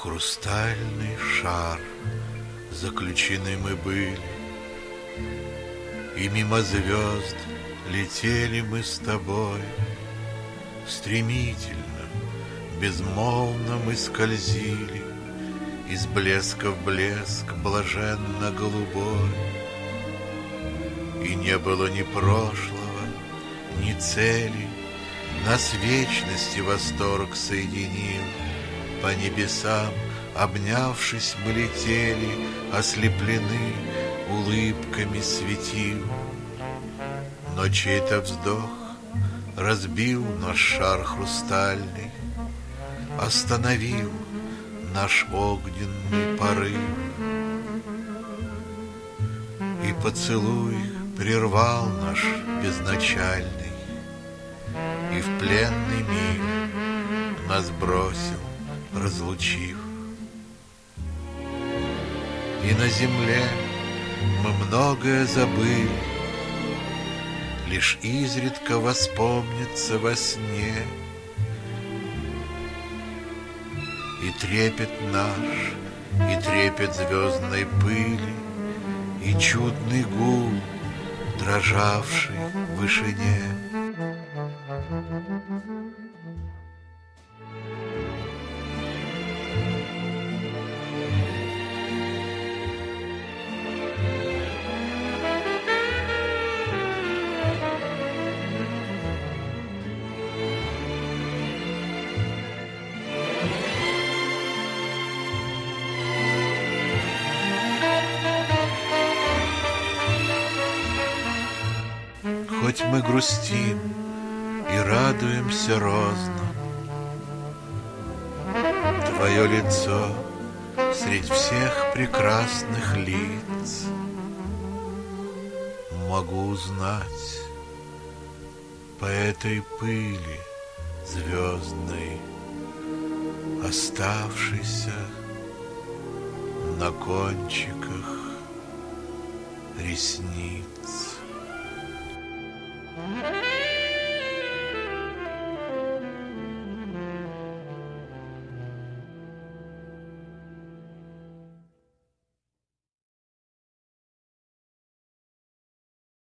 хрустальный шар заключены мы были, и мимо звезд летели мы с тобой. Стремительно, безмолвно мы скользили из блеска в блеск блаженно голубой. И не было ни прошлого, ни цели, нас вечности восторг соединил. По небесам, обнявшись, мы летели, ослеплены улыбками светил. Но чей-то вздох разбил наш шар хрустальный, остановил наш огненный порыв. И поцелуй прервал наш безначальный, и в пленный мир нас бросил, разлучив. И на земле мы многое забыли, лишь изредка воспомнится во сне. И трепет наш, и трепет звездной пыли, и чудный гул, дрожавший в вышине. Хоть мы грустим и радуемся розно, твое лицо средь всех прекрасных лиц могу узнать по этой пыли звездной, оставшейся на кончиках ресниц.